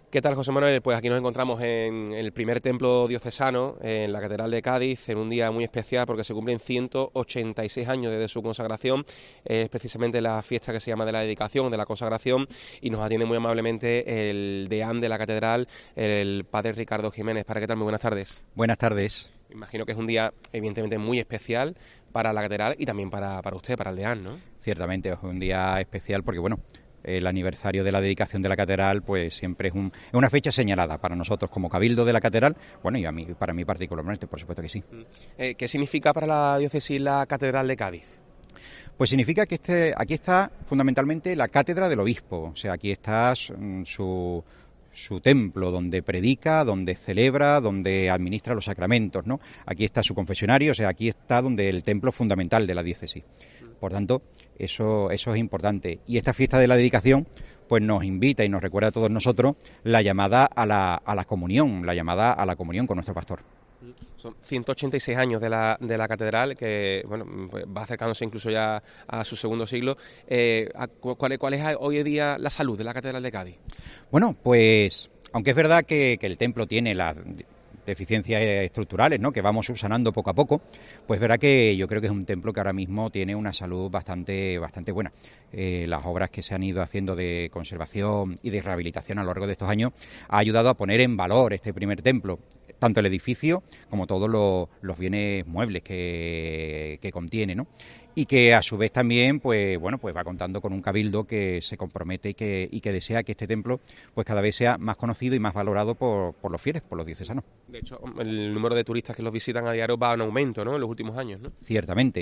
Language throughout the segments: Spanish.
¿Qué tal, José Manuel? Pues aquí nos encontramos en el primer templo diocesano, en la Catedral de Cádiz, en un día muy especial porque se cumplen 186 años desde su consagración. Es precisamente la fiesta que se llama de la dedicación, de la consagración, y nos atiende muy amablemente el deán de la Catedral, el padre Ricardo Jiménez. ¿Para qué tal? Muy buenas tardes. Buenas tardes. Me imagino que es un día evidentemente muy especial para la Catedral y también para usted, para el deán, ¿no? Ciertamente es un día especial porque, bueno, el aniversario de la dedicación de la Catedral pues siempre es una fecha señalada para nosotros como Cabildo de la Catedral, bueno, y para mí particularmente, por supuesto que sí. ¿Qué significa para la diócesis la Catedral de Cádiz? Pues significa que aquí está fundamentalmente la cátedra del obispo, o sea, aquí está su templo, donde predica, donde celebra, donde administra los sacramentos, ¿no? Aquí está su confesionario, o sea, aquí está donde el templo fundamental de la diócesis. Por tanto, eso es importante. Y esta fiesta de la dedicación, pues nos invita y nos recuerda a todos nosotros la llamada a la comunión, la llamada a la comunión con nuestro pastor. Son 186 años de la catedral, que bueno, pues va acercándose incluso ya a su segundo siglo. ¿Cuál es hoy en día la salud de la Catedral de Cádiz? Bueno, pues aunque es verdad que el templo tiene las deficiencias estructurales, ¿no?, que vamos subsanando poco a poco, pues verá que yo creo que es un templo que ahora mismo tiene una salud bastante buena. Las obras que se han ido haciendo de conservación y de rehabilitación a lo largo de estos años ha ayudado a poner en valor este primer templo, tanto el edificio como todos los bienes muebles que contiene, ¿no? Y que a su vez también pues va contando con un cabildo que se compromete y que desea que este templo pues cada vez sea más conocido y más valorado por los fieles, por los diocesanos. De hecho, el número de turistas que los visitan a diario va en aumento, ¿no?, en los últimos años, ¿no? Ciertamente.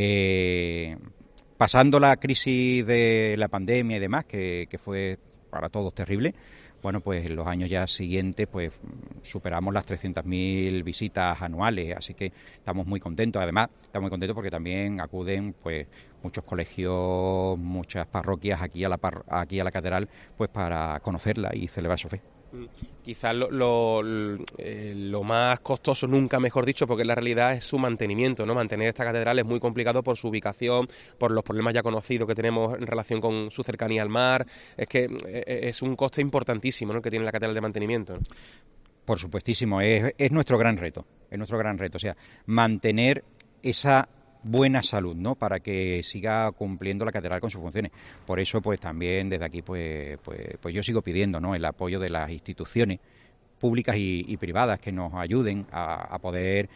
Pasando la crisis de la pandemia y demás, que fue para todos terrible, bueno, pues en los años ya siguientes pues superamos las 300.000 visitas anuales, así que estamos muy contentos. Además, estamos muy contentos porque también acuden pues muchos colegios, muchas parroquias aquí a la catedral pues para conocerla y celebrar su fe. Quizás lo más costoso, nunca mejor dicho, porque en la realidad es su mantenimiento, ¿no? Mantener esta catedral es muy complicado por su ubicación, por los problemas ya conocidos que tenemos en relación con su cercanía al mar. Es que es un coste importantísimo, ¿no?, el que tiene la catedral de mantenimiento, ¿no? Por supuestísimo, es nuestro gran reto, o sea, mantener esa buena salud, ¿no?, para que siga cumpliendo la catedral con sus funciones. Por eso, pues también desde aquí, pues yo sigo pidiendo, ¿no?, el apoyo de las instituciones públicas y privadas que nos ayuden a poder,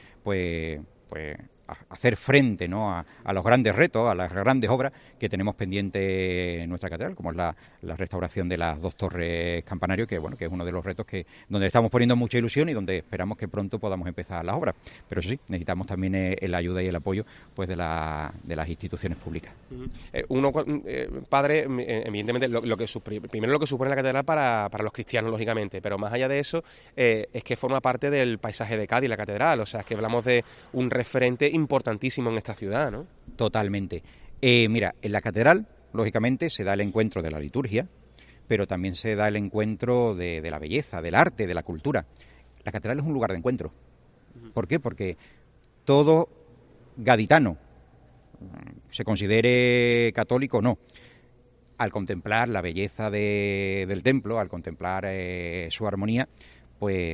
hacer frente, ¿no?, a los grandes retos, a las grandes obras que tenemos pendiente en nuestra catedral, como es la restauración de las dos torres campanarios, que bueno, que es uno de los retos donde estamos poniendo mucha ilusión y donde esperamos que pronto podamos empezar las obras. Pero eso sí, necesitamos también la ayuda y el apoyo pues de las instituciones públicas. Padre, evidentemente primero lo que supone la catedral para los cristianos, lógicamente, pero más allá de eso es que forma parte del paisaje de Cádiz, la catedral. O sea, es que hablamos de un referente importantísimo en esta ciudad, ¿no? Totalmente. Mira, en la catedral, lógicamente, se da el encuentro de la liturgia, pero también se da el encuentro de la belleza, del arte, de la cultura. La catedral es un lugar de encuentro. ¿Por qué? Porque todo gaditano, se considere católico o no, al contemplar la belleza del templo, al contemplar su armonía, pues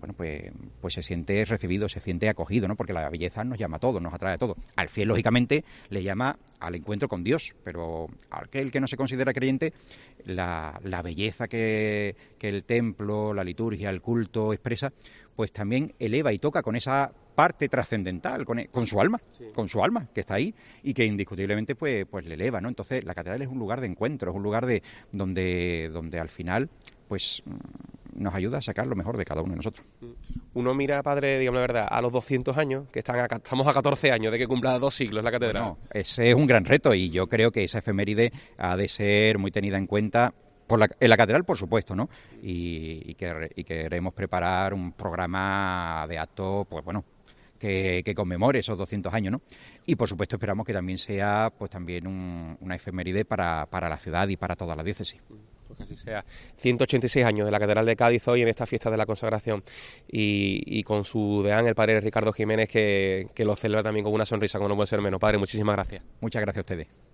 se siente recibido, se siente acogido, ¿no? Porque la belleza nos llama a todos, nos atrae a todos. Al fiel, lógicamente, le llama al encuentro con Dios, pero aquel que no se considera creyente, la belleza que el templo, la liturgia, el culto expresa, pues también eleva y toca con esa parte trascendental, con su alma, sí, con su alma, que está ahí y que indiscutiblemente pues le eleva, ¿no? Entonces, la catedral es un lugar de encuentro, es un lugar donde al final pues nos ayuda a sacar lo mejor de cada uno de nosotros. Uno mira, padre, digamos la verdad, a los 200 años, que estamos a 14 años de que cumpla 2 siglos la catedral. Bueno, ese es un gran reto y yo creo que esa efeméride ha de ser muy tenida en cuenta en la catedral, por supuesto, ¿no? Y queremos preparar un programa de actos, pues bueno, que conmemore esos 200 años, ¿no? Y por supuesto esperamos que también sea pues también una efeméride para la ciudad y para toda la diócesis. Pues que así sea. 186 años de la Catedral de Cádiz hoy en esta fiesta de la consagración y con su deán, el padre Ricardo Jiménez, que lo celebra también con una sonrisa, como no puede ser menos. Padre, muchísimas gracias. Muchas gracias a ustedes.